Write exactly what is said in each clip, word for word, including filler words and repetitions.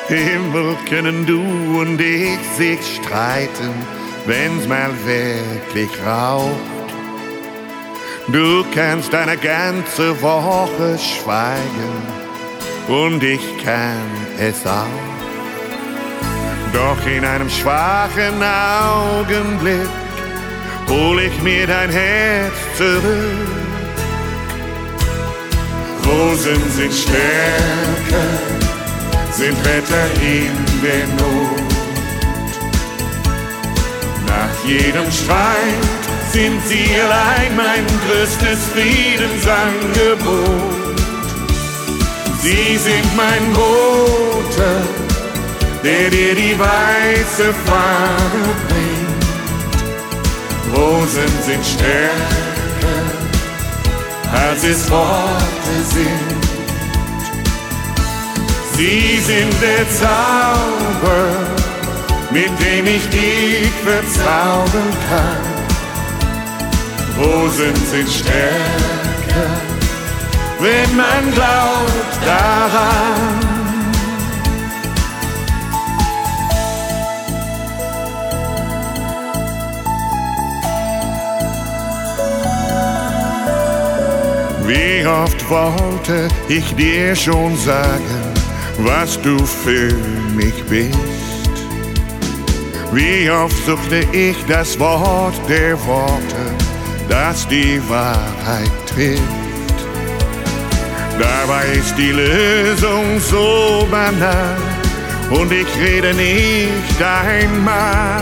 Himmel können du und ich sich streiten, wenn's mal wirklich raucht. Du kannst eine ganze Woche schweigen und ich kann es auch. Doch in einem schwachen Augenblick hol ich mir dein Herz zurück. Rosen sind stärker, sind Retter in der Not. Nach jedem Streit sind sie allein mein größtes Friedensangebot. Sie sind mein Bote, der dir die weiße Fahne bringt. Rosen sind stärker, als es Worte sind. Sie sind der Zauber, mit dem ich dich verzaubern kann. Rosen sind stärker, wenn man glaubt daran. Wie oft wollte ich dir schon sagen, was du für mich bist. Wie oft suchte ich das Wort der Worte, das die Wahrheit trifft. Dabei ist die Lösung so banal und ich rede nicht einmal.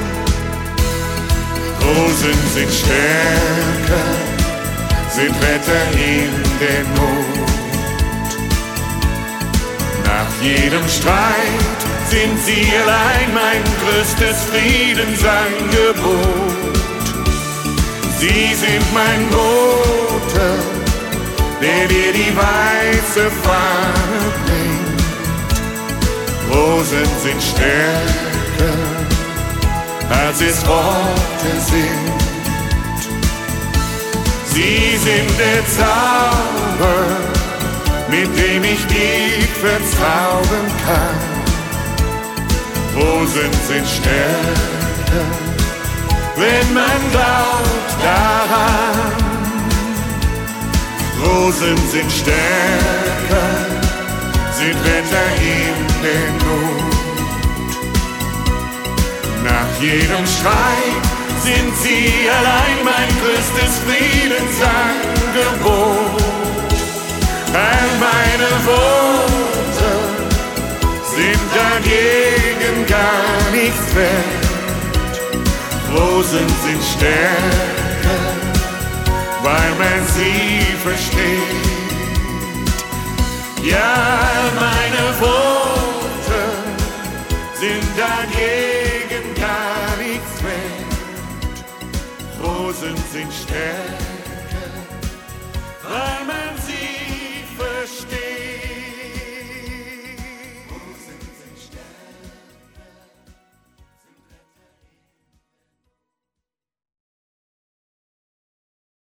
Rosen sind stärker, sind Retter in der Not. Nach jedem Streit sind sie allein mein größtes Friedensangebot. Sie sind mein Bote, der dir die weiße Fahne bringt. Rosen sind stärker, als es Worte sind. Sie sind der Zauber, mit dem ich dich verzaubern kann. Rosen sind stärker, wenn man glaubt daran. Rosen sind stärker, sind Retter in der Not. Nach jedem Streit sind sie allein mein größtes Friedensangebot. All meine Worte sind dagegen gar nichts wert. Rosen sind stärker, weil man sie versteht. Ja, meine Worte sind dagegen gar nichts wert. Rosen sind stärker.